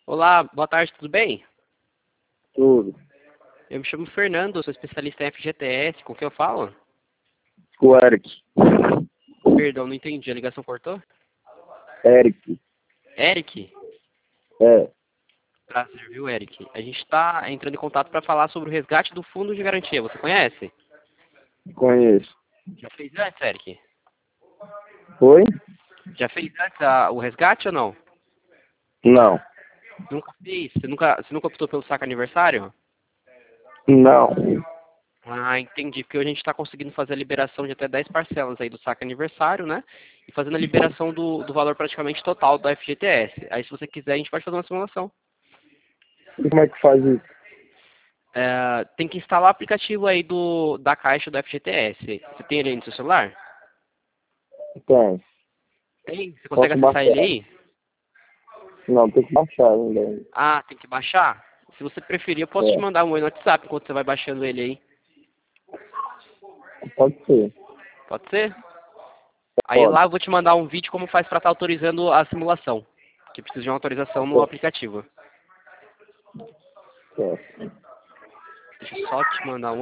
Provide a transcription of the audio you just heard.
Olá, boa tarde, tudo bem? Tudo. Eu me chamo Fernando, sou especialista em FGTS, com quem eu falo? O Eric. Perdão, não entendi, a ligação cortou? Eric. Eric? É, Prazer, viu, Eric? A gente está entrando em contato para falar sobre o resgate do fundo de garantia, você conhece? conheço. Já fez antes, Eric? Oi? Já fez antes o resgate ou não? Não. Nunca fez? Você nunca optou pelo saque aniversário? Não. Ah, entendi, porque hoje a gente está conseguindo fazer a liberação de até 10 parcelas aí do saque aniversário, né? E fazendo a liberação do valor praticamente total do FGTS. Aí, se você quiser, a gente pode fazer uma simulação. E como é que faz isso? Tem que instalar o aplicativo aí da caixa do FGTS. Você tem ele aí no seu celular? Tem. Tem? Você consegue Posso acessar ele baixar? aí? Não, tem que baixar ainda. Ah, tem que baixar? Se você preferir, eu posso te É, mandar um oi no WhatsApp enquanto você vai baixando ele aí. pode ser. Pode ser? Aí Pode. lá eu vou te mandar um vídeo como faz para estar autorizando a simulação. Que precisa de uma autorização no Certo. aplicativo. Certo. Deixa eu só te mandar um